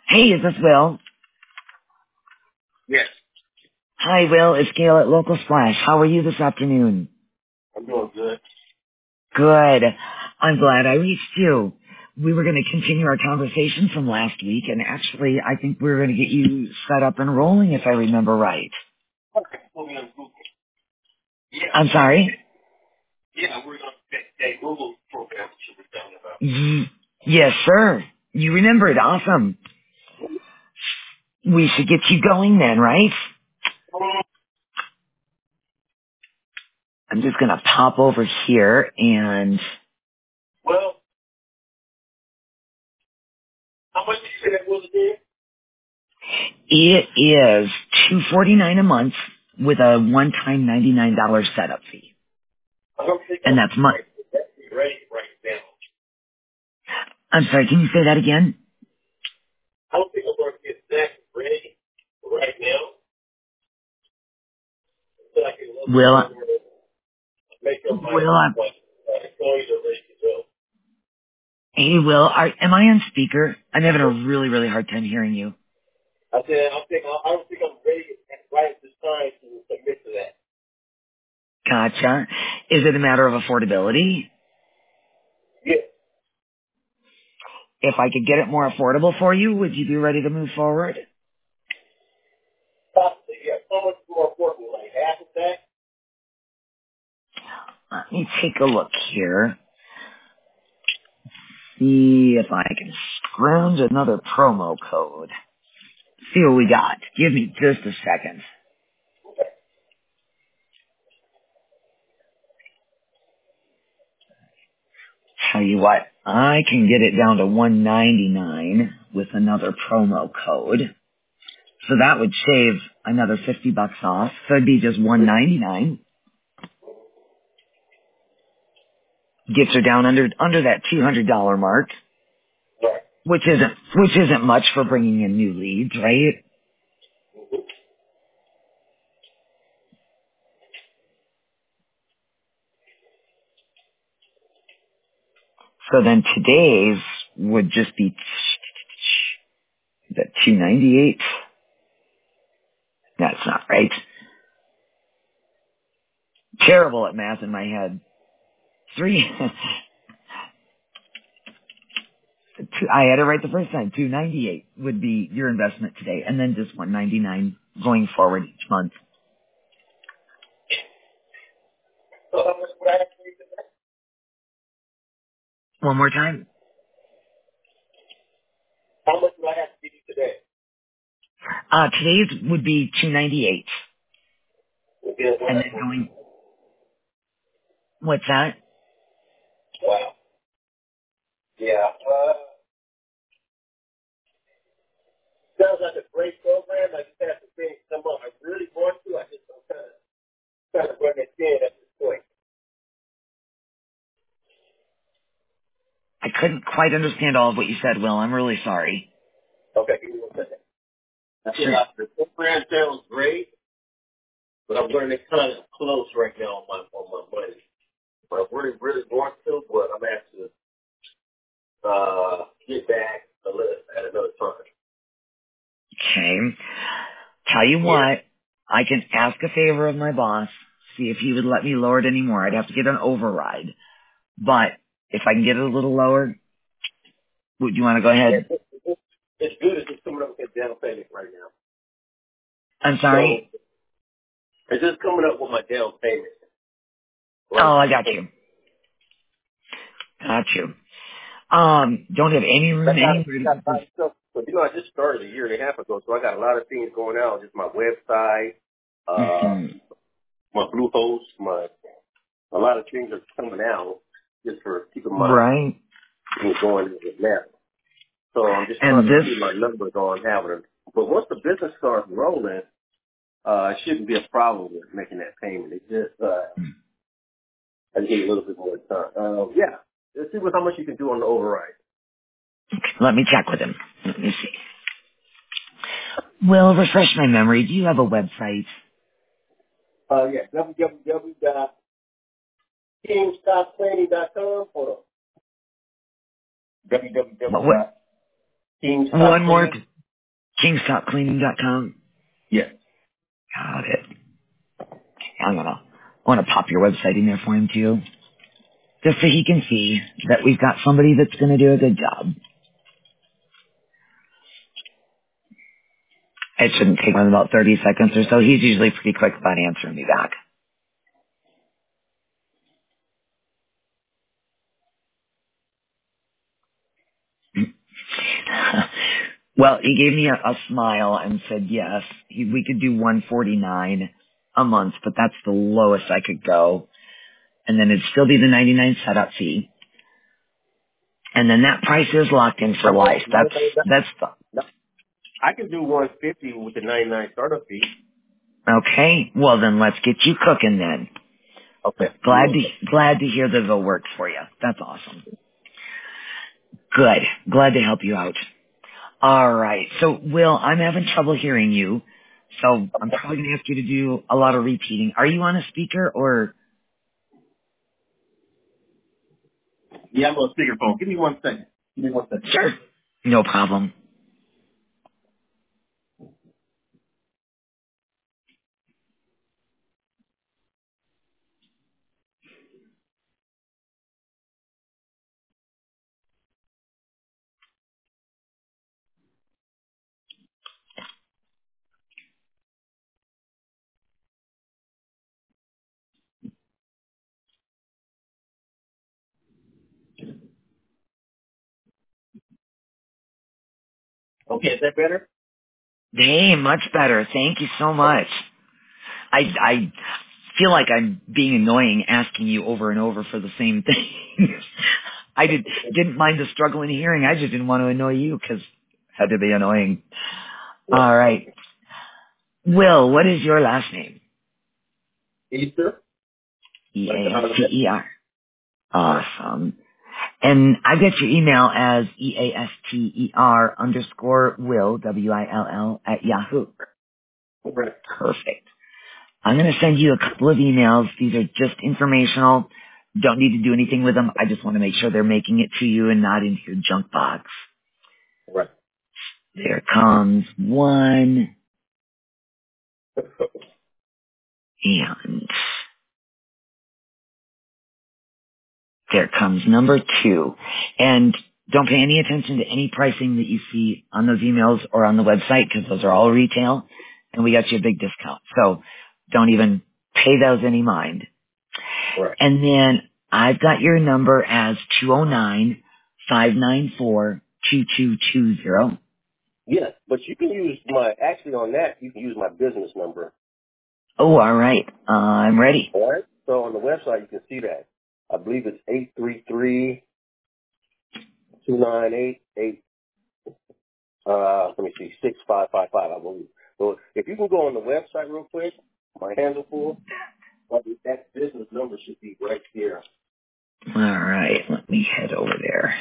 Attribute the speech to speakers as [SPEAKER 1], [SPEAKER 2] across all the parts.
[SPEAKER 1] Hey, is this Will?
[SPEAKER 2] Yes,
[SPEAKER 1] Hi, Will. It's Gail at Local Splash. How are you this afternoon?
[SPEAKER 2] I'm doing good.
[SPEAKER 1] Good. I'm glad I reached you. We were going to continue our conversation from last week, and actually, I think we were going to get you set up and rolling, if I remember right.
[SPEAKER 2] Okay, put me on Google. Yeah,
[SPEAKER 1] I'm sorry?
[SPEAKER 2] we're going to that Google program that you were talking about.
[SPEAKER 1] Yes, sir. You remembered. Awesome. We should get you going then, right? I'm just going to pop over here, and
[SPEAKER 2] Well, how much did you say that was again?
[SPEAKER 1] it is $249 a month with a one-time $99 setup fee.
[SPEAKER 2] I don't think
[SPEAKER 1] And
[SPEAKER 2] I'm
[SPEAKER 1] that's my,
[SPEAKER 2] ready right now.
[SPEAKER 1] I'm sorry, can you say that again?
[SPEAKER 2] I don't think I'm going to get that ready right now. So I can look
[SPEAKER 1] Will,
[SPEAKER 2] over and make up my
[SPEAKER 1] Will,
[SPEAKER 2] employees are ready to go.
[SPEAKER 1] hey, Will, am I on speaker? I'm having a really, really hard time hearing you.
[SPEAKER 2] I said, I don't think I'm ready right at this time to commit to that.
[SPEAKER 1] Gotcha. Is it a matter of affordability?
[SPEAKER 2] Yeah,
[SPEAKER 1] If I could get it more affordable for you, would you be ready to move forward?
[SPEAKER 2] possibly. Yeah, so much more important, like half of that.
[SPEAKER 1] Let me take a look here. See if I can scrounge another promo code. See what we got. Give me just a second. Tell you what, I can get it down to $199 with another promo code. So that would save another $50 off. So it'd be just $199. Gets her down under that $200 mark,
[SPEAKER 2] Right.
[SPEAKER 1] which isn't much for bringing in new leads, right? So then today's would just be the 298. That's not right. Terrible at math in my head. Three. I had it right the first time. 298 would be your investment today, and then just 199 going forward each month.
[SPEAKER 2] So how much would I have to do today?
[SPEAKER 1] One more time.
[SPEAKER 2] How much would I have to give you today?
[SPEAKER 1] Today's would be 298,
[SPEAKER 2] Again, what
[SPEAKER 1] and
[SPEAKER 2] I
[SPEAKER 1] then going. What's that?
[SPEAKER 2] Wow. Yeah. Sounds like a great program. I just have to think some of I really want to. I just I'm kind of run it in at this point.
[SPEAKER 1] I couldn't quite understand all of what you said, Will. I'm really sorry.
[SPEAKER 2] Okay, give me 1 second. I said
[SPEAKER 1] Sure.
[SPEAKER 2] the program sounds great, but I'm running kind of close right now on my money. But I really want to, but I'm asking get back a little at another time.
[SPEAKER 1] Okay. Tell you
[SPEAKER 2] Yeah.
[SPEAKER 1] what, I can ask a favor of my boss, see if he would let me lower it anymore. I'd have to get an override. But if I can get it a little lower, would you want to go
[SPEAKER 2] Yeah,
[SPEAKER 1] ahead?
[SPEAKER 2] it's good. It's just coming up with down payment right now.
[SPEAKER 1] I'm
[SPEAKER 2] So
[SPEAKER 1] sorry?
[SPEAKER 2] it's just coming up with my down payment right
[SPEAKER 1] Oh, I
[SPEAKER 2] now.
[SPEAKER 1] got you. Got you. Don't have any
[SPEAKER 2] I
[SPEAKER 1] room anywhere to
[SPEAKER 2] got a lot of stuff. But I just started a year and a half ago, so I got a lot of things going on. Just my website,
[SPEAKER 1] hmm
[SPEAKER 2] my Bluehost, a lot of things are coming out just for keeping my
[SPEAKER 1] Right.
[SPEAKER 2] things going now. So I'm just
[SPEAKER 1] And
[SPEAKER 2] trying to
[SPEAKER 1] this,
[SPEAKER 2] see my numbers on having it. But once the business starts rolling, it shouldn't be a problem with making that payment. It just I need a little bit more time. Yeah. Let's see how much you can do on the override.
[SPEAKER 1] let me check with him. Let me see. Will, refresh my memory. Do you have a website?
[SPEAKER 2] Yeah, www.teamstoptraining.com. Hold on.
[SPEAKER 1] What,
[SPEAKER 2] www.teamstoptraining.com.
[SPEAKER 1] one more. KingStopCleaning.com.
[SPEAKER 2] Yes.
[SPEAKER 1] Got it. I want to pop your website in there for him too, just so he can see that we've got somebody that's going to do a good job. It shouldn't take more than about 30 seconds or so. He's usually pretty quick about answering me back. Well, he gave me a smile and said yes, we could do $149 a month, but that's the lowest I could go. And then it'd still be the $99 setup fee. And then that price is locked in for life. That's the...
[SPEAKER 2] I can do 150 with the 99 startup fee.
[SPEAKER 1] Okay. Well, then let's get you cooking then.
[SPEAKER 2] Okay.
[SPEAKER 1] Glad to hear that it'll work for you. That's awesome. Good. Glad to help you out. All right. So, Will, I'm having trouble hearing you, so I'm probably going to ask you to do a lot of repeating. Are you on a speaker or?
[SPEAKER 2] Yeah, I'm on speakerphone. Give me 1 second.
[SPEAKER 1] Sure. No problem.
[SPEAKER 2] Okay, is that better?
[SPEAKER 1] Hey, much better. Thank you so much. I feel like I'm being annoying asking you over and over for the same thing. I didn't mind the struggle in hearing. I just didn't want to annoy you because it had to be annoying.
[SPEAKER 2] Yeah.
[SPEAKER 1] All right. Will, what is your last name?
[SPEAKER 2] Easter.
[SPEAKER 1] Easter. Awesome. And I get your email as EASTER_Will, WILL, at Yahoo.
[SPEAKER 2] Right.
[SPEAKER 1] Perfect. I'm going to send you a couple of emails. These are just informational. Don't need to do anything with them. I just want to make sure they're making it to you and not into your junk box.
[SPEAKER 2] Right.
[SPEAKER 1] There comes one. And there comes number 2. And don't pay any attention to any pricing that you see on those emails or on the website because those are all retail and we got you a big discount. So don't even pay those any mind.
[SPEAKER 2] Right.
[SPEAKER 1] And then I've got your number as 209-594-2220.
[SPEAKER 2] Yes, but you can use on that, you can use my business number.
[SPEAKER 1] Oh, all right. I'm ready.
[SPEAKER 2] All right. So on the website, you can see that. I believe it's 833-298-8, let me see, 6555, I believe. So if you can go on the website real quick, my hands are full, but that business number should be right here.
[SPEAKER 1] All right. Let me head over there.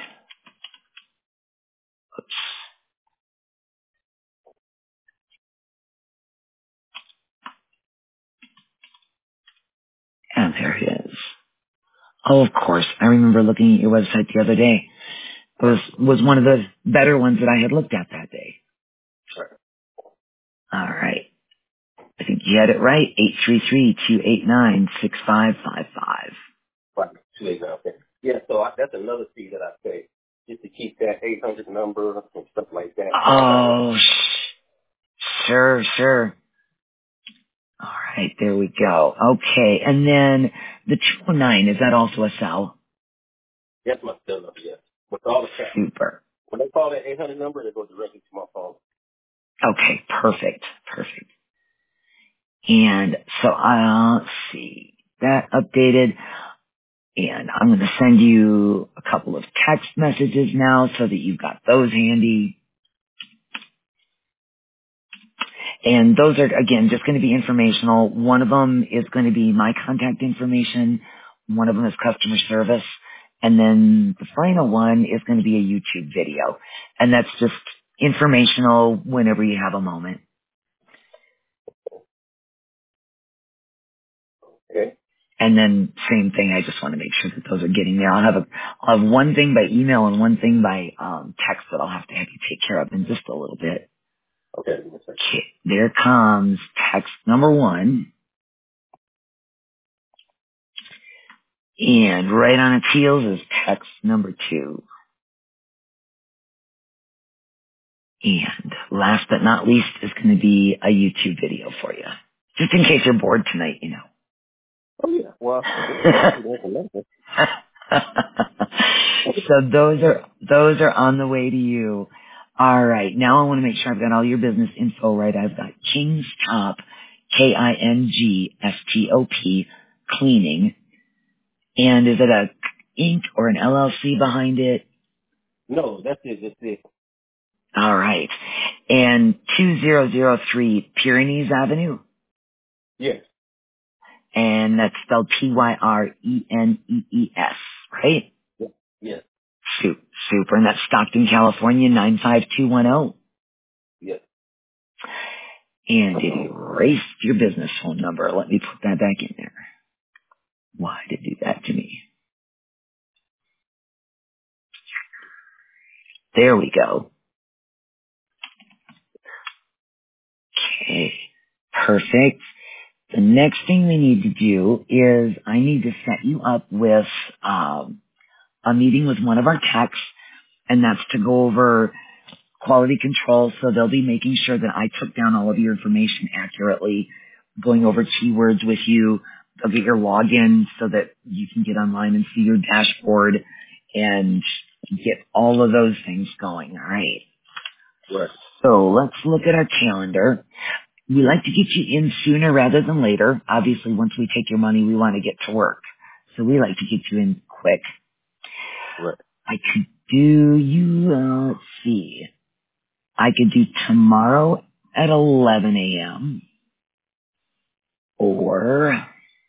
[SPEAKER 1] Oops. And there it is. Oh, of course. I remember looking at your website the other day. It was one of the better ones that I had looked at that day.
[SPEAKER 2] Sure.
[SPEAKER 1] All right. I think you had it right. 833-289-6555.
[SPEAKER 2] Right. 289, okay. Yeah, so that's another fee that I pay, just to keep that 800 number and stuff like that.
[SPEAKER 1] Oh, sure. All right, there we go. Okay, and then the 209, is that also a cell?
[SPEAKER 2] That's my cell number, yes. With all the cash.
[SPEAKER 1] Super.
[SPEAKER 2] When they call that 800 number, they go directly to my phone.
[SPEAKER 1] Okay, perfect. And so let's see, that updated, and I'm going to send you a couple of text messages now so that you've got those handy. And those are, again, just going to be informational. One of them is going to be my contact information. One of them is customer service. And then the final one is going to be a YouTube video. And that's just informational whenever you have a moment.
[SPEAKER 2] Okay.
[SPEAKER 1] And then same thing, I just want to make sure that those are getting there. I'll have one thing by email and one thing by text that I'll have to have you take care of in just a little bit.
[SPEAKER 2] Okay.
[SPEAKER 1] Okay, there comes text number 1. And right on its heels is text number 2. And last but not least is going to be a YouTube video for you. Just in case you're bored tonight, you know.
[SPEAKER 2] Oh yeah. Well,
[SPEAKER 1] So those are on the way to you. All right. Now I want to make sure I've got all your business info right. I've got Kingstop, KINGSTOP, cleaning. And is it a Inc. or an LLC behind it?
[SPEAKER 2] no, that's it. That's it.
[SPEAKER 1] All right. And 2003 Pyrenees Avenue.
[SPEAKER 2] Yes.
[SPEAKER 1] And that's spelled Tyrenees, right?
[SPEAKER 2] Yes. Yes.
[SPEAKER 1] Super. And that's Stockton, California, 95210.
[SPEAKER 2] Yes.
[SPEAKER 1] And it erased your business phone number. Let me put that back in there. Why did it do that to me? There we go. Okay. Perfect. The next thing we need to do is I need to set you up with a meeting with one of our techs, and that's to go over quality control. So they'll be making sure that I took down all of your information accurately, going over keywords with you. They'll get your login so that you can get online and see your dashboard and get all of those things going. All right.
[SPEAKER 2] Right.
[SPEAKER 1] So let's look at our calendar. We like to get you in sooner rather than later. Obviously, once we take your money, we want to get to work. So we like to get you in quick.
[SPEAKER 2] Right.
[SPEAKER 1] I could do you, let's see. I could do tomorrow at 11 a.m. or,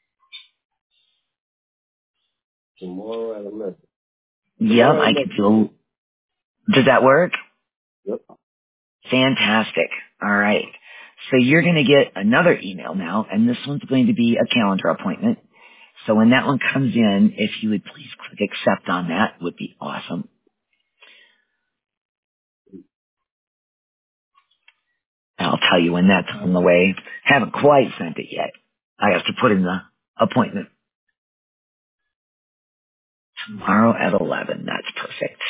[SPEAKER 2] Tomorrow at 11.
[SPEAKER 1] yep,
[SPEAKER 2] Tomorrow
[SPEAKER 1] I
[SPEAKER 2] at
[SPEAKER 1] could
[SPEAKER 2] 11.
[SPEAKER 1] do, does that work?
[SPEAKER 2] Yep.
[SPEAKER 1] Fantastic. All right. So you're going to get another email now, and this one's going to be a calendar appointment. So when that one comes in, if you would please click accept on that, would be awesome. I'll tell you when that's on the way. Haven't quite sent it yet. I have to put in the appointment. Tomorrow at 11. That's perfect.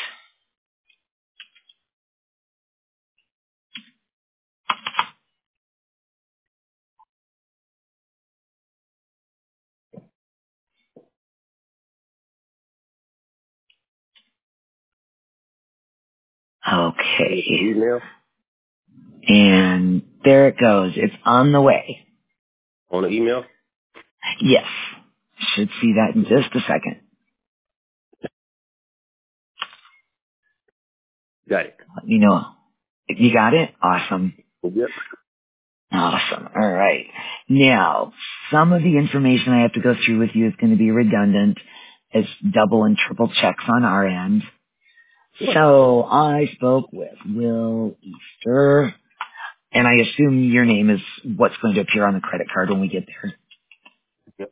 [SPEAKER 1] Okay.
[SPEAKER 2] Email?
[SPEAKER 1] And there it goes. It's on the way.
[SPEAKER 2] On the email?
[SPEAKER 1] Yes. Should see that in just a second.
[SPEAKER 2] Got it.
[SPEAKER 1] Let me know. You got it? Awesome.
[SPEAKER 2] Yep.
[SPEAKER 1] Awesome. All right. Now, some of the information I have to go through with you is going to be redundant. It's double and triple checks on our end. So I spoke with Will Easter, and I assume your name is what's going to appear on the credit card when we get there.
[SPEAKER 2] Yep.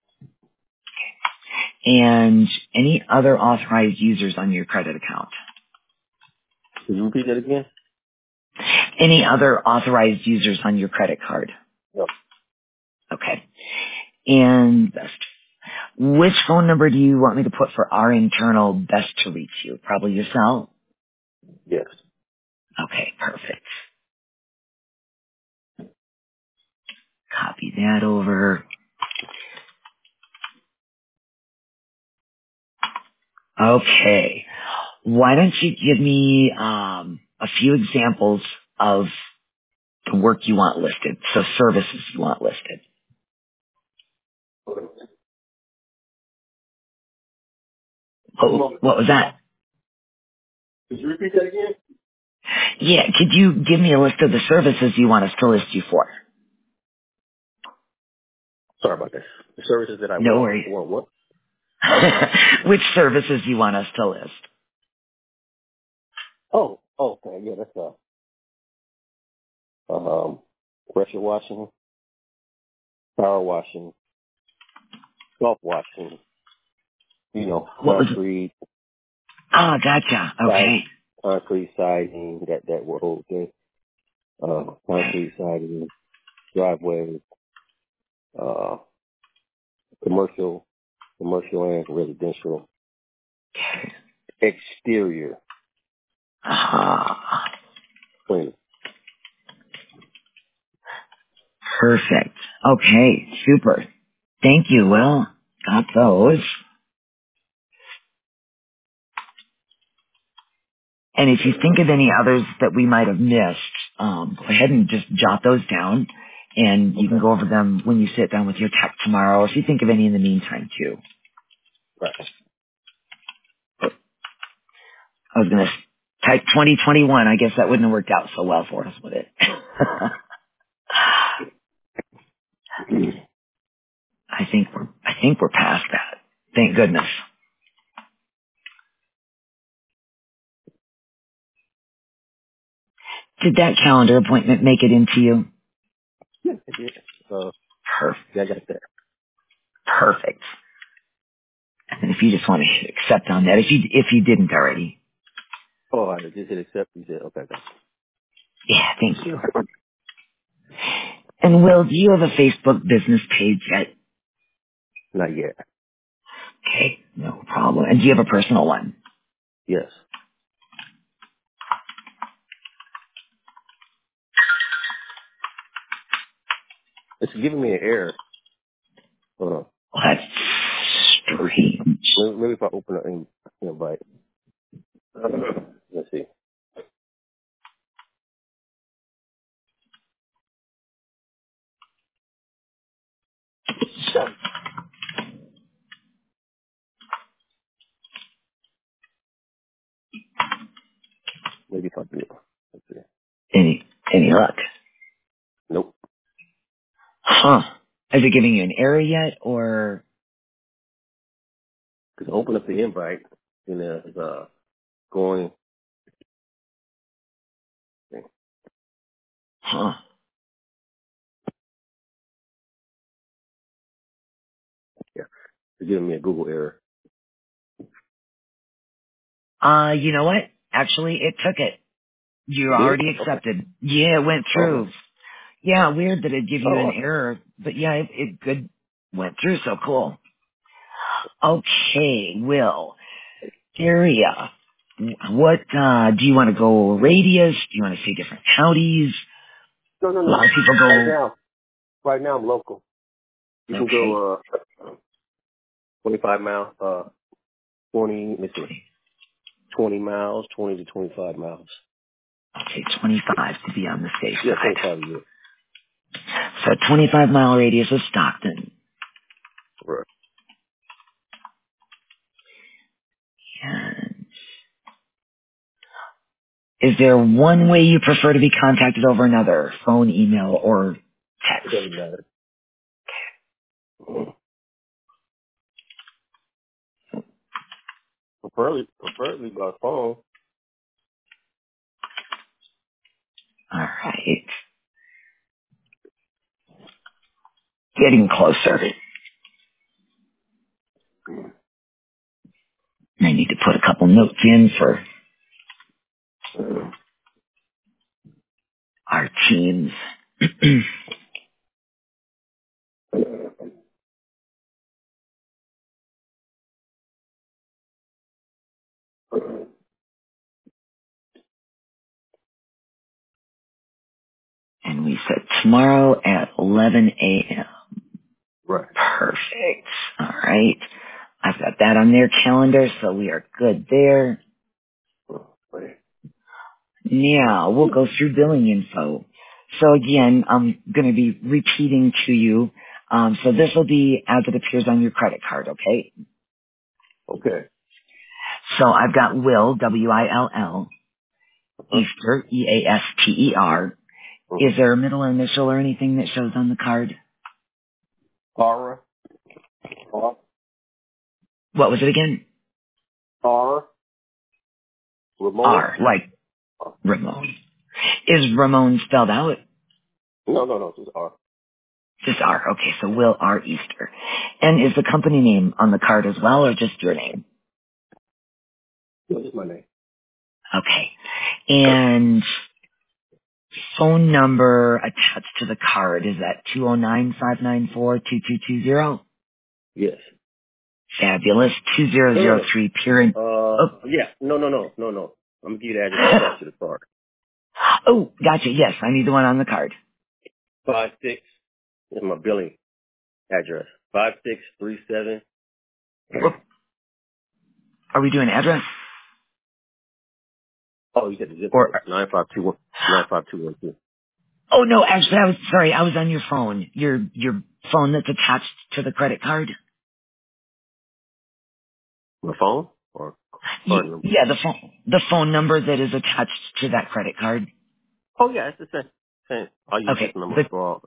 [SPEAKER 1] And any other authorized users on your credit account?
[SPEAKER 2] Can you repeat that again?
[SPEAKER 1] Any other authorized users on your credit card?
[SPEAKER 2] No.
[SPEAKER 1] Okay. And best. Which phone number do you want me to put for our internal best to reach you? Probably your cell?
[SPEAKER 2] Yes.
[SPEAKER 1] Okay, perfect. Copy that over. Okay. Why don't you give me a few examples of the work you want listed, so services you want listed. What was that?
[SPEAKER 2] Could you repeat that again?
[SPEAKER 1] Yeah, could you give me a list of the services you want us to list you for?
[SPEAKER 2] Sorry about that. The services that I
[SPEAKER 1] No
[SPEAKER 2] want.
[SPEAKER 1] worries.
[SPEAKER 2] Want what?
[SPEAKER 1] Which services you want us to list?
[SPEAKER 2] Oh, okay. Yeah, that's pressure washing, power washing, self washing,
[SPEAKER 1] What was it?
[SPEAKER 2] concrete,
[SPEAKER 1] Ah, gotcha. Okay.
[SPEAKER 2] concrete siding, that whole thing. concrete siding, driveway, commercial and residential, exterior cleaning.
[SPEAKER 1] Perfect. Okay, super. Thank you, Will. Got those. And if you think of any others that we might have missed, go ahead and just jot those down, and you can go over them when you sit down with your tech tomorrow, or if you think of any in the meantime, too.
[SPEAKER 2] Right.
[SPEAKER 1] I was going to type 2021. I guess that wouldn't have worked out so well for us, would it? I think we're past that. Thank goodness. Did that calendar appointment make it into you?
[SPEAKER 2] Yeah, it did.
[SPEAKER 1] Perfect.
[SPEAKER 2] Yeah, I got that.
[SPEAKER 1] Perfect. And if you just want to hit accept on that, if you didn't already.
[SPEAKER 2] Oh, I just hit accept. You said, okay.
[SPEAKER 1] Yeah, thank you. And Will, do you have a Facebook business page yet?
[SPEAKER 2] Not yet.
[SPEAKER 1] Okay, no problem. And do you have a personal one?
[SPEAKER 2] Yes. It's giving me an error. Hold on.
[SPEAKER 1] Well, that's strange.
[SPEAKER 2] Maybe if I open it and invite. Let's see. Maybe if I do it. Let's see.
[SPEAKER 1] Any luck?
[SPEAKER 2] Nope.
[SPEAKER 1] Huh. Is it giving you an error yet, or?
[SPEAKER 2] Because I open up the invite and it's going.
[SPEAKER 1] Huh.
[SPEAKER 2] Yeah. It's giving me a Google error.
[SPEAKER 1] You know what? Actually, it took it. You
[SPEAKER 2] It did?
[SPEAKER 1] already
[SPEAKER 2] Okay.
[SPEAKER 1] accepted. Yeah, it went
[SPEAKER 2] Oh.
[SPEAKER 1] through. Yeah, weird that it'd give you an
[SPEAKER 2] Oh,
[SPEAKER 1] error, but yeah, it good went through, so cool. Okay, Will. Area. What, do you want to go radius? Do you want to see different counties?
[SPEAKER 2] no.
[SPEAKER 1] A lot of people go,
[SPEAKER 2] Right now I'm local. You can
[SPEAKER 1] okay,
[SPEAKER 2] go 25 miles, 20, let me see, 20 miles, 20 to 25 miles.
[SPEAKER 1] okay, 25 to be on the safe
[SPEAKER 2] Yeah,
[SPEAKER 1] side.
[SPEAKER 2] 25 years.
[SPEAKER 1] So 25-mile radius of Stockton.
[SPEAKER 2] Right.
[SPEAKER 1] And is there one way you prefer to be contacted over another? Phone, email, or
[SPEAKER 2] It
[SPEAKER 1] text?
[SPEAKER 2] doesn't matter. Preferably by phone.
[SPEAKER 1] All right. Getting closer. I need to put a couple notes in for our teams. And we said tomorrow at 11 a.m.
[SPEAKER 2] Right.
[SPEAKER 1] Perfect. All right. I've got that on their calendar, so we are good there.
[SPEAKER 2] Right.
[SPEAKER 1] Now, we'll go through billing info. So again, I'm going to be repeating to you. So this will be as it appears on your credit card, okay?
[SPEAKER 2] Okay.
[SPEAKER 1] So I've got Will, W-I-L-L,
[SPEAKER 2] Uh-huh.
[SPEAKER 1] Easter, E-A-S-T-E-R.
[SPEAKER 2] Uh-huh.
[SPEAKER 1] Is there a middle initial or anything that shows on the card?
[SPEAKER 2] R.
[SPEAKER 1] What was it again?
[SPEAKER 2] R. Ramon.
[SPEAKER 1] R, like Ramon. Is Ramon spelled out?
[SPEAKER 2] No, just R.
[SPEAKER 1] Just R. Okay, so Will R. Easter. And is the company name on the card as well, or just your name?
[SPEAKER 2] No, just my name.
[SPEAKER 1] Okay. And Phone number attached to the card is that 209-594-2220?
[SPEAKER 2] Yes.
[SPEAKER 1] Fabulous. 2003 Piran.
[SPEAKER 2] Yeah. No. I'm gonna give you the address attached to the card.
[SPEAKER 1] Oh, gotcha. Yes, I need the one on the card.
[SPEAKER 2] 56 is my billing address. 5637.
[SPEAKER 1] Are we doing address?
[SPEAKER 2] Oh, you said the zip
[SPEAKER 1] Or,
[SPEAKER 2] code. 95212.
[SPEAKER 1] oh no, actually, I was on your phone. Your phone that's attached to the credit card?
[SPEAKER 2] My phone or card number?
[SPEAKER 1] Yeah, the phone number that is attached to that credit card.
[SPEAKER 2] Oh yeah, it's the same. Same. I'll use this
[SPEAKER 1] Okay,
[SPEAKER 2] number
[SPEAKER 1] the
[SPEAKER 2] for all.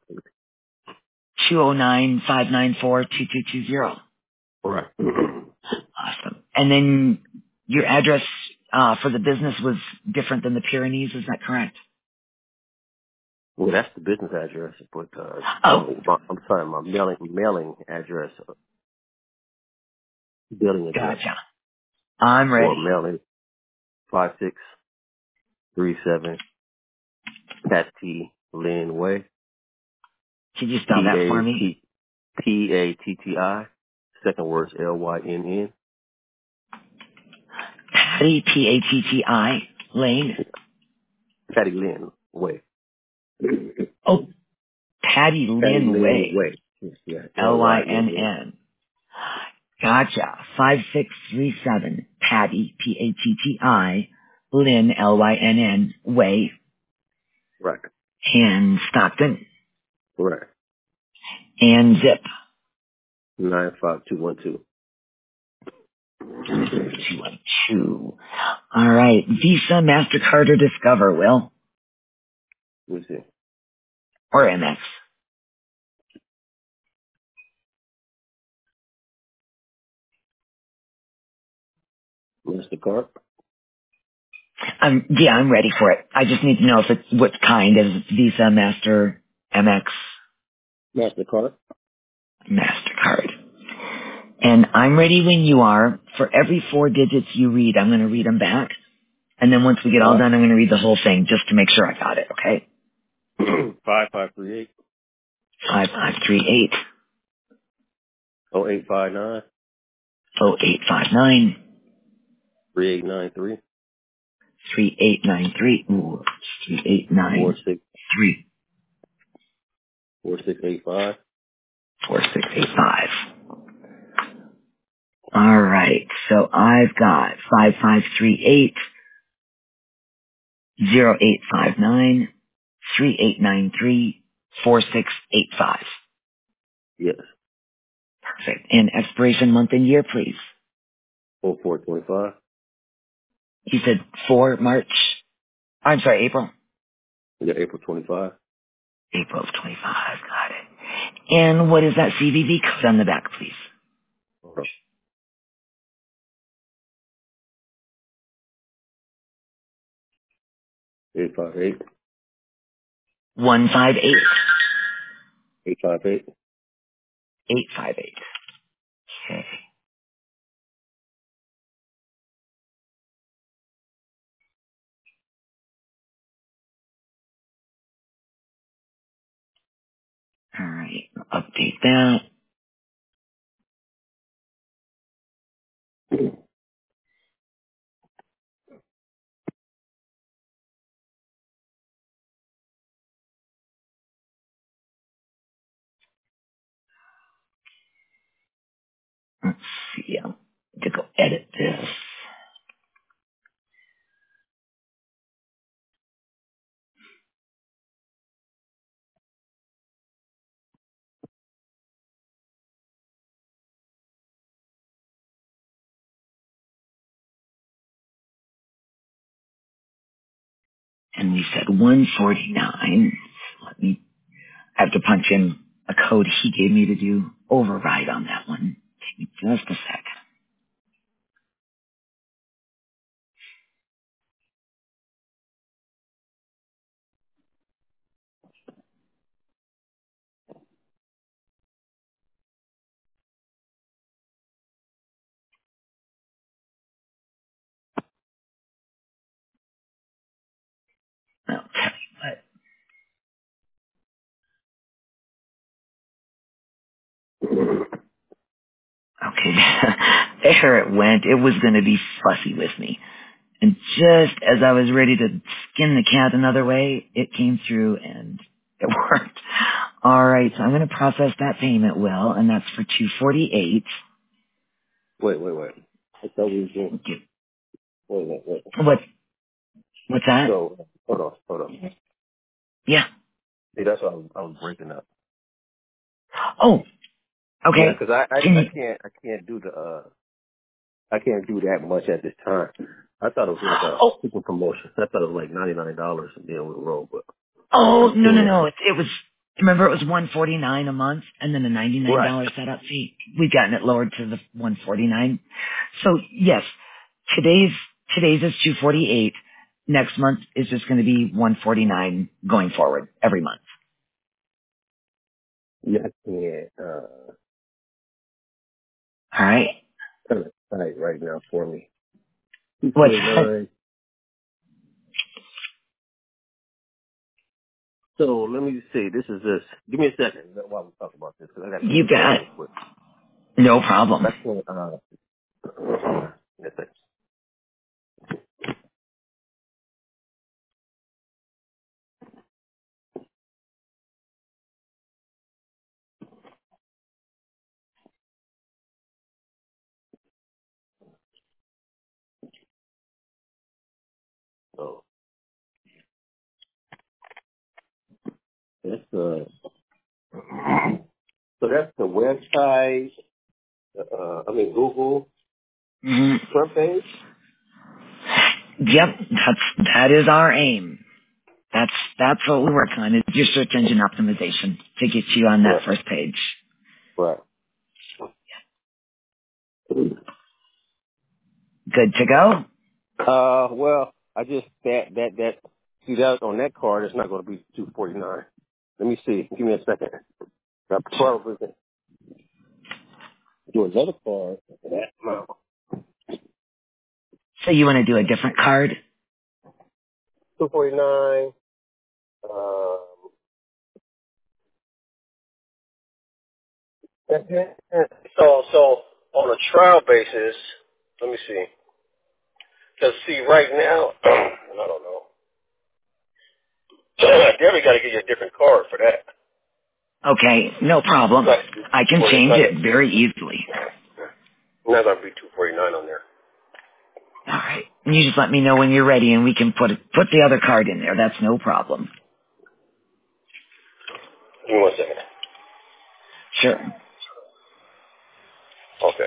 [SPEAKER 1] 209-594-2220.
[SPEAKER 2] Right.
[SPEAKER 1] Awesome. And then your address for the business was different than the Pyrenees, is that correct?
[SPEAKER 2] Well, that's the business address, but
[SPEAKER 1] Oh,
[SPEAKER 2] I'm sorry, my mailing address, billing address,
[SPEAKER 1] gotcha. I'm
[SPEAKER 2] or
[SPEAKER 1] ready.
[SPEAKER 2] mailing 5637 Patty Lynn Way,
[SPEAKER 1] Could you spell that for me?
[SPEAKER 2] Patti. Second word's Lynn.
[SPEAKER 1] Patty, P-A-T-T-I, Lane.
[SPEAKER 2] Patty Lynn Way.
[SPEAKER 1] Oh, Patty
[SPEAKER 2] Patty
[SPEAKER 1] Lynn
[SPEAKER 2] Lynn
[SPEAKER 1] Way,
[SPEAKER 2] Way. Yeah, Lynn.
[SPEAKER 1] Lynn. Gotcha. 5637 Patty, P-A-T-T-I, Lynn, Lynn, Way,
[SPEAKER 2] Right.
[SPEAKER 1] and Stockton,
[SPEAKER 2] Right.
[SPEAKER 1] and zip.
[SPEAKER 2] 95212.
[SPEAKER 1] 212. All right. Visa, MasterCard, or Discover, Will?
[SPEAKER 2] Let me see.
[SPEAKER 1] Or MX?
[SPEAKER 2] MasterCard.
[SPEAKER 1] I'm ready for it. I just need to know if it's what kind. Is it Visa, Master, MX,
[SPEAKER 2] MasterCard.
[SPEAKER 1] MasterCard? And I'm ready when you are. For every 4 digits you read, I'm going to read them back. And then once we get
[SPEAKER 2] All
[SPEAKER 1] all
[SPEAKER 2] right.
[SPEAKER 1] done, I'm going to read the whole thing just to make sure I got it, okay?
[SPEAKER 2] 5538
[SPEAKER 1] 5538
[SPEAKER 2] 0859
[SPEAKER 1] 0859
[SPEAKER 2] 3893
[SPEAKER 1] 3893. Ooh,
[SPEAKER 2] 46
[SPEAKER 1] 3893
[SPEAKER 2] 4685.
[SPEAKER 1] 4685. All right. So I've got 5538 0859 3893 4685.
[SPEAKER 2] Yes.
[SPEAKER 1] Perfect. And expiration month and year, please.
[SPEAKER 2] 0425.
[SPEAKER 1] You said 4 March. I'm sorry, April.
[SPEAKER 2] We got April 25.
[SPEAKER 1] April of 25. Got it. And what is that CVV code on the back, please?
[SPEAKER 2] Hold on. 858.
[SPEAKER 1] 158
[SPEAKER 2] 858.
[SPEAKER 1] 858. Okay. All right. Update that. Let's see. I need to go edit this. And we said 149. I have to punch in a code he gave me to do override on that one. Give me just a sec. Okay. there it went. It was going to be fussy with me. And just as I was ready to skin the cat another way, it came through and it worked. All right, so I'm going to process that payment, Will, and that's for $248.
[SPEAKER 2] Wait. I thought we was doing. Wait.
[SPEAKER 1] What's that?
[SPEAKER 2] So, hold on.
[SPEAKER 1] Yeah.
[SPEAKER 2] See, that's why I was breaking up.
[SPEAKER 1] Oh, okay.
[SPEAKER 2] Yeah, because I can't do I can't do that much at this time. I thought it was like a super promotion. I thought it was like $99 and then we roll, but
[SPEAKER 1] no. It was. Remember, it was $149 a month, and then a $99 setup fee. We've gotten it lowered to the $149. So yes, today's is $248. Next month is just going to be $149 going forward every month.
[SPEAKER 2] yeah, I can't.
[SPEAKER 1] All right.
[SPEAKER 2] Kind of tight right now for me.
[SPEAKER 1] What's
[SPEAKER 2] 249. So let me see. This is this. Give me a second while we talk about this because I got to
[SPEAKER 1] you
[SPEAKER 2] get
[SPEAKER 1] got?
[SPEAKER 2] real quick.
[SPEAKER 1] No problem.
[SPEAKER 2] That's what, yes, thanks. So that's so that's the website. Google
[SPEAKER 1] Mm-hmm.
[SPEAKER 2] front page.
[SPEAKER 1] Yep, that is our aim. That's what we work on, is your search engine optimization to get you on that first page.
[SPEAKER 2] Right.
[SPEAKER 1] Good to go?
[SPEAKER 2] Well, I just that see that on that card. It's not going to be $249. Let me see. Give me a second. I probably can do another card for that amount.
[SPEAKER 1] So you want to do a different card?
[SPEAKER 2] $249. So on a trial basis, let me see. Because see, right now, I don't know. I definitely got to get you a different card for that.
[SPEAKER 1] Okay, no problem. I can change it very easily.
[SPEAKER 2] It's not going to be $249 on there.
[SPEAKER 1] All right. You just let me know when you're ready, and we can put the other card in there. That's no problem.
[SPEAKER 2] Give me 1 second.
[SPEAKER 1] Sure.
[SPEAKER 2] Okay.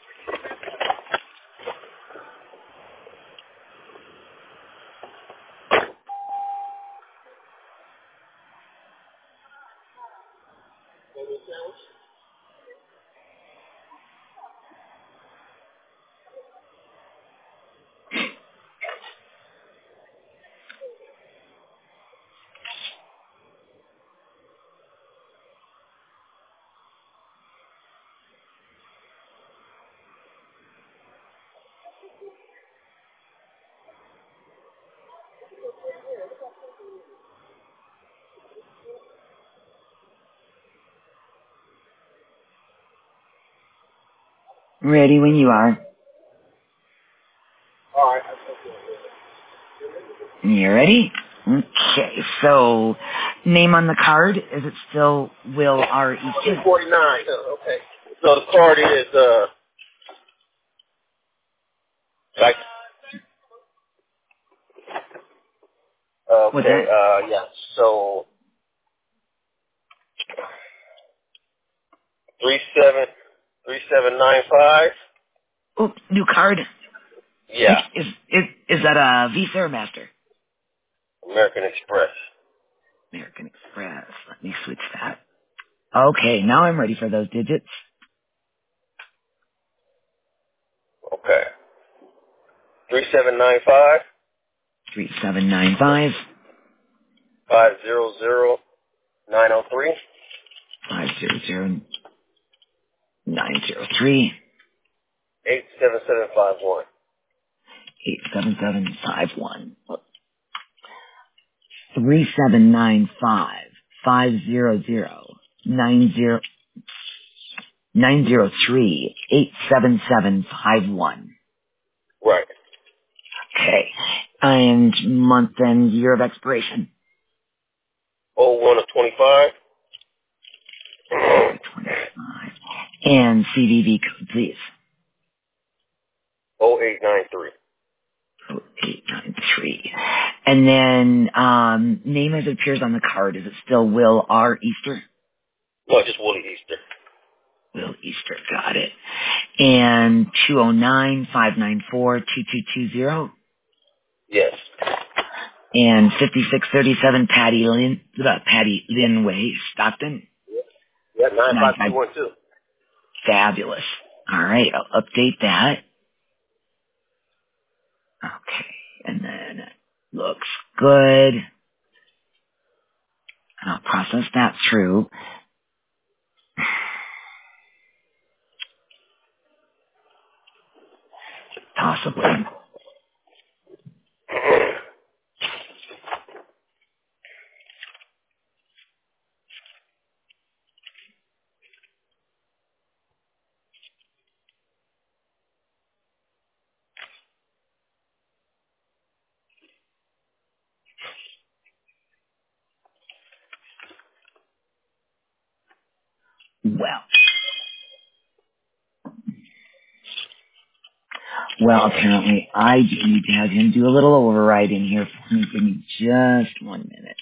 [SPEAKER 1] Ready when you are.
[SPEAKER 2] All right.
[SPEAKER 1] You ready? Okay, so name on the card, is it still Will R. Easton?
[SPEAKER 2] 249. Okay. So the card is like
[SPEAKER 1] What's
[SPEAKER 2] okay,
[SPEAKER 1] that?
[SPEAKER 2] yeah. So 3795.
[SPEAKER 1] Oh, new card. Which
[SPEAKER 2] Yeah.
[SPEAKER 1] is that a Visa or Master?
[SPEAKER 2] American Express.
[SPEAKER 1] American Express. Let me switch that. Okay, now I'm ready for those digits.
[SPEAKER 2] Okay. 3795
[SPEAKER 1] 3795
[SPEAKER 2] 500903
[SPEAKER 1] 500 903
[SPEAKER 2] 87751.
[SPEAKER 1] 87751. 3795 500 90. 903-877-51.
[SPEAKER 2] Right.
[SPEAKER 1] Okay. And month and year of expiration?
[SPEAKER 2] 01 of 25.
[SPEAKER 1] 25. And CVV code, please.
[SPEAKER 2] 0893.
[SPEAKER 1] 0893. And then, name as it appears on the card, is it still Will R. Easter?
[SPEAKER 2] No, just Willie Easter.
[SPEAKER 1] Will Easter, got it. And 209-594-2220?
[SPEAKER 2] Yes.
[SPEAKER 1] And 5637 Patty Lynn Way, Stockton?
[SPEAKER 2] Yeah, 95212.
[SPEAKER 1] Fabulous. All right, I'll update that. Okay, and then looks good. I'll process that through. Possibly. Well, apparently I do need to have him do a little override in here for me. Give me just 1 minute.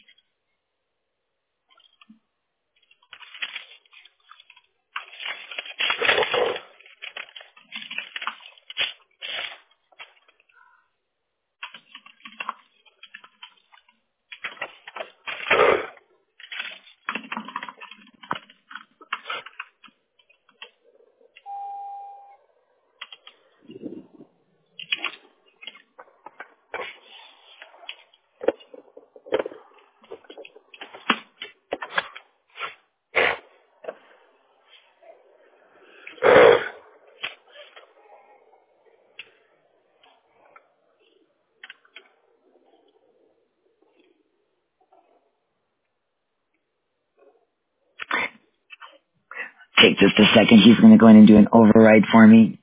[SPEAKER 1] Take just a second. He's going to go in and do an override for me.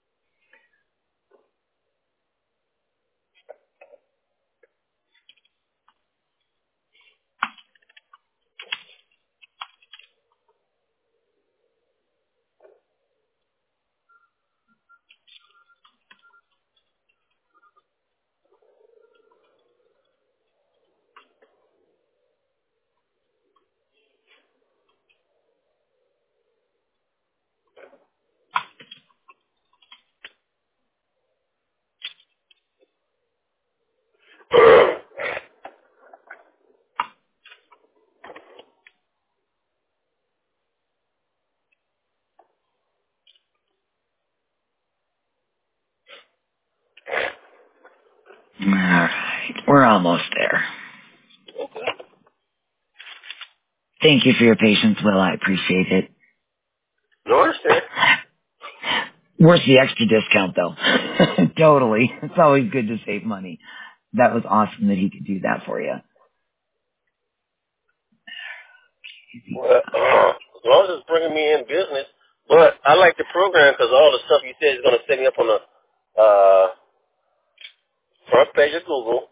[SPEAKER 1] All right. We're almost there. Thank you for your patience, Will. I appreciate it.
[SPEAKER 2] No, I understand.
[SPEAKER 1] Worth the extra discount, though. Totally. It's always good to save money. That was awesome that he could do that for you.
[SPEAKER 2] Well, as long as it's bringing me in business. But I like the program because all the stuff you said is going to set me up on the front page of Google,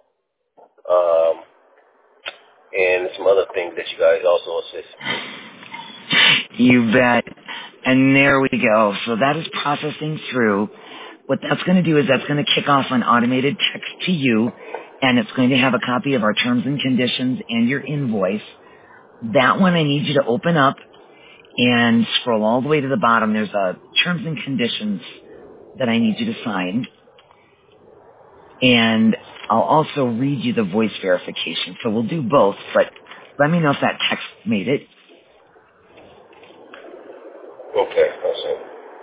[SPEAKER 2] and some other things that you guys also assist.
[SPEAKER 1] You bet. And there we go. So that is processing through. What that's going to do is that's going to kick off an automated text to you, and it's going to have a copy of our terms and conditions and your invoice. That one I need you to open up and scroll all the way to the bottom. There's a terms and conditions that I need you to sign. And I'll also read you the voice verification. So we'll do both, but let me know if that text made it.
[SPEAKER 2] Okay, that's it.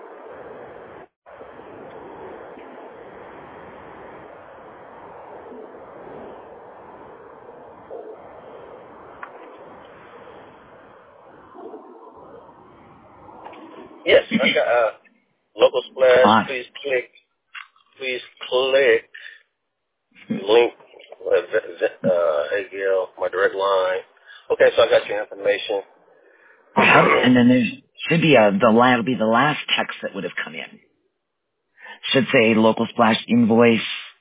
[SPEAKER 2] Yes, I got local splash. Please click link. Hey Gail, my direct line. Okay, so I got your information.
[SPEAKER 1] And then Should be that'll be the last text that would have come in. Should say local splash invoice.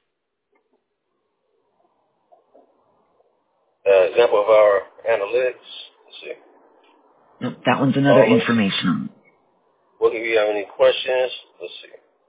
[SPEAKER 2] Example of our analytics. Let's see.
[SPEAKER 1] Nope, that one's another information.
[SPEAKER 2] Well, if you have any questions, let's see.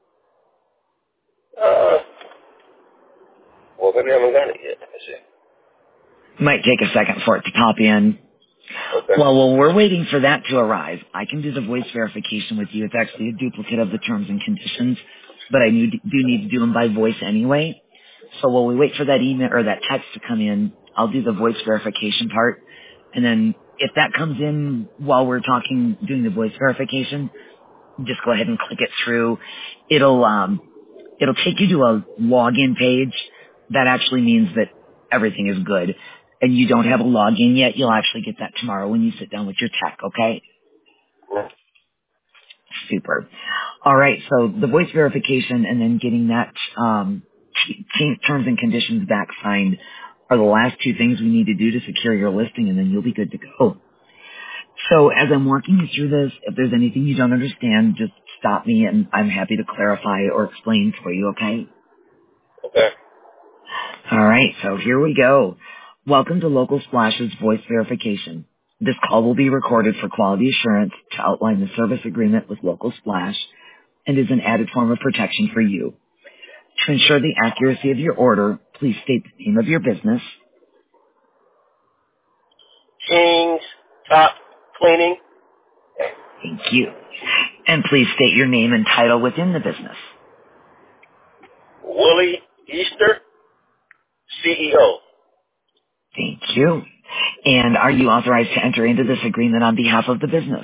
[SPEAKER 2] Well, maybe I haven't got it yet. Let's see.
[SPEAKER 1] Might take a second for it to pop in.
[SPEAKER 2] Okay.
[SPEAKER 1] Well, while we're waiting for that to arrive, I can do the voice verification with you. It's actually a duplicate of the terms and conditions, but I do need to do them by voice anyway. So while we wait for that email or that text to come in, I'll do the voice verification part. And then if that comes in while we're doing the voice verification, just go ahead and click it through. It'll take you to a login page. That actually means that everything is good. And you don't have a login yet, you'll actually get that tomorrow when you sit down with your tech, okay?
[SPEAKER 2] Yeah.
[SPEAKER 1] Super. All right, so the voice verification and then getting that terms and conditions back signed are the last two things we need to do to secure your listing, and then you'll be good to go. So as I'm walking you through this, if there's anything you don't understand, just stop me, and I'm happy to clarify or explain for you, okay?
[SPEAKER 2] Okay.
[SPEAKER 1] All right, so here we go. Welcome to Local Splash's voice verification. This call will be recorded for quality assurance to outline the service agreement with Local Splash and is an added form of protection for you. To ensure the accuracy of your order, please state the name of your business.
[SPEAKER 2] King's Top Cleaning.
[SPEAKER 1] Thank you. And please state your name and title within the business.
[SPEAKER 2] Willie Easter, CEO.
[SPEAKER 1] Thank you. And are you authorized to enter into this agreement on behalf of the business?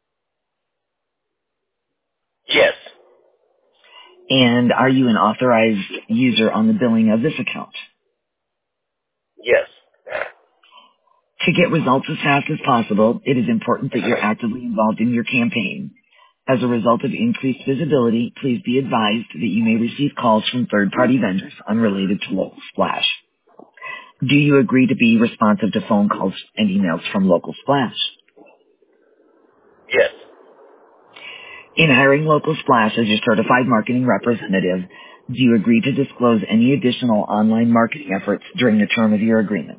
[SPEAKER 2] Yes.
[SPEAKER 1] And are you an authorized user on the billing of this account?
[SPEAKER 2] Yes.
[SPEAKER 1] To get results as fast as possible, it is important that you're actively involved in your campaign. As a result of increased visibility, please be advised that you may receive calls from third-party vendors unrelated to Local Splash. Do you agree to be responsive to phone calls and emails from Local Splash?
[SPEAKER 2] Yes.
[SPEAKER 1] In hiring Local Splash as your certified marketing representative, do you agree to disclose any additional online marketing efforts during the term of your agreement?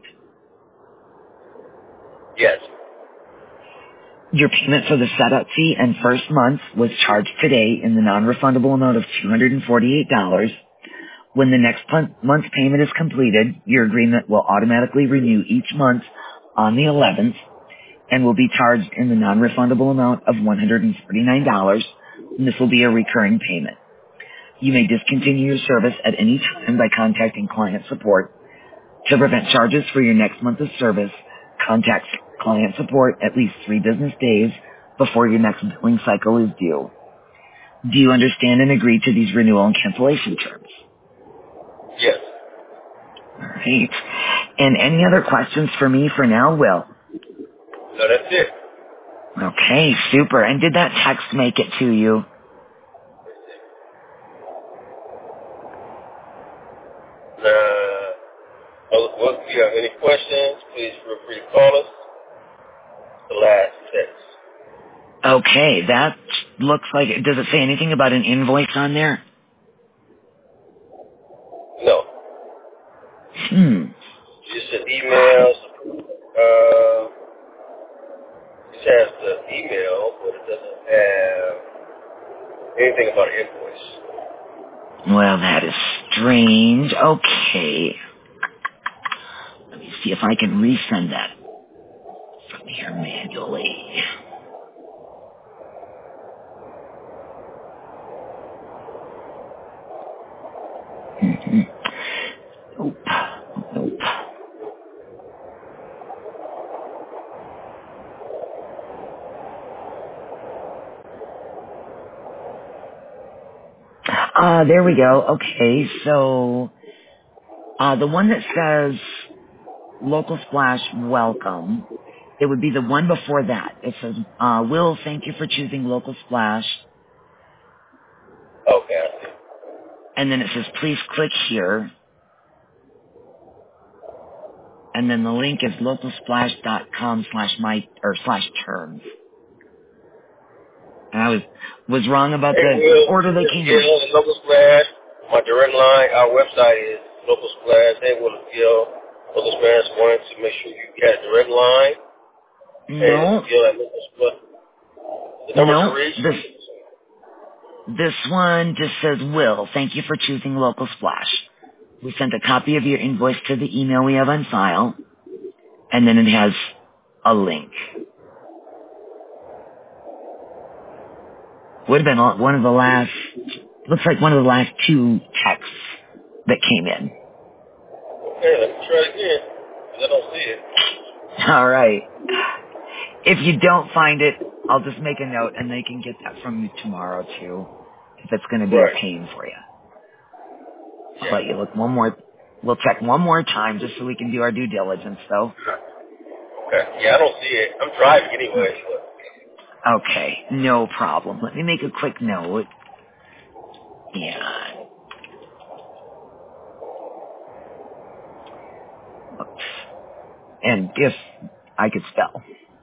[SPEAKER 2] Yes.
[SPEAKER 1] Your payment for the setup fee and first month was charged today in the non-refundable amount of $248. When the next month's payment is completed, your agreement will automatically renew each month on the 11th and will be charged in the non-refundable amount of $149, and this will be a recurring payment. You may discontinue your service at any time by contacting client support. To prevent charges for your next month of service, contact client support at least 3 business days before your next billing cycle is due. Do you understand and agree to these renewal and cancellation terms?
[SPEAKER 2] Yes.
[SPEAKER 1] All right. And any other questions for me for now, Will?
[SPEAKER 2] No, that's it.
[SPEAKER 1] Okay, super. And did that text make it to you?
[SPEAKER 2] Well, if you have any questions, please feel free to call us. The last text.
[SPEAKER 1] Okay, that looks like it. Does it say anything about an invoice on there?
[SPEAKER 2] No. Just an email. It has the email, but it doesn't have anything about an invoice.
[SPEAKER 1] Well, that is strange. Okay. Let me see if I can resend that from here manually. Nope. Nope. There we go. Okay, so the one that says Local Splash Welcome, it would be the one before that. It says, Will, thank you for choosing Local Splash.
[SPEAKER 2] Okay, I see.
[SPEAKER 1] And then it says, please click here. And then the link is localsplash.com/my or /terms. I was wrong about
[SPEAKER 2] Hey,
[SPEAKER 1] the
[SPEAKER 2] Will,
[SPEAKER 1] order they
[SPEAKER 2] this is
[SPEAKER 1] came in.
[SPEAKER 2] Gil and Local Splash. My direct line, our website is Local Splash. Hey, Will and Gil. Local Splash wanted to make sure you got a direct line. Hey, this is
[SPEAKER 1] No,
[SPEAKER 2] Gil at Local Splash. The number to
[SPEAKER 1] no,
[SPEAKER 2] reach.
[SPEAKER 1] this one just says, Will, thank you for choosing Local Splash. We sent a copy of your invoice to the email we have on file, and then it has a link. Would have been one of the last, looks like one of the last 2 texts that came in.
[SPEAKER 2] Okay, let me try it again. 'Cause I don't see it.
[SPEAKER 1] All right. If you don't find it, I'll just make a note and they can get that from you tomorrow too, if it's going to be a
[SPEAKER 2] Right.
[SPEAKER 1] pain for you. I'll
[SPEAKER 2] Yeah.
[SPEAKER 1] let you look we'll check one more time just so we can do our due diligence though.
[SPEAKER 2] Okay. Yeah, I don't see it. I'm driving anyway.
[SPEAKER 1] Okay, no problem. Let me make a quick note. Yeah. And if I could spell.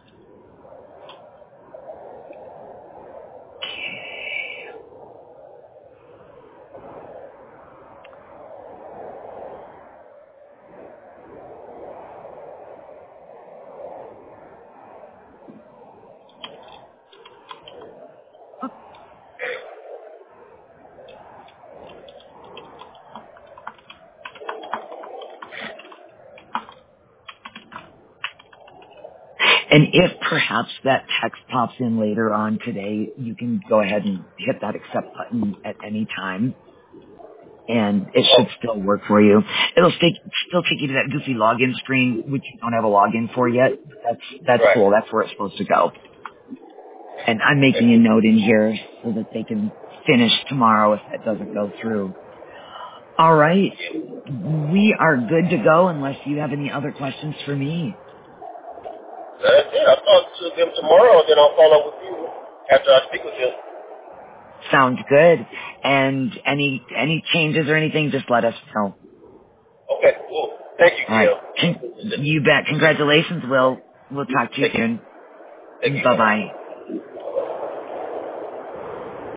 [SPEAKER 1] And if perhaps that text pops in later on today, you can go ahead and hit that accept button at any time. And it should still work for you. It'll still take you to that goofy login screen, which you don't have a login for yet. That's
[SPEAKER 2] Right.
[SPEAKER 1] cool. That's where it's supposed to go. And I'm making a note in here so that they can finish tomorrow if that doesn't go through. All right. We are good to go unless you have any other questions for me.
[SPEAKER 2] That's it. I'll talk to them tomorrow, and then I'll follow up with you after I speak with them.
[SPEAKER 1] Sounds good. And any changes or anything, just let us know.
[SPEAKER 2] Okay, cool. Thank you,
[SPEAKER 1] All right.
[SPEAKER 2] Gil.
[SPEAKER 1] You bet. Congratulations, Will. We'll talk to you
[SPEAKER 2] Thank you.
[SPEAKER 1] soon.
[SPEAKER 2] Thank you.
[SPEAKER 1] Bye-bye.
[SPEAKER 2] Bye-bye.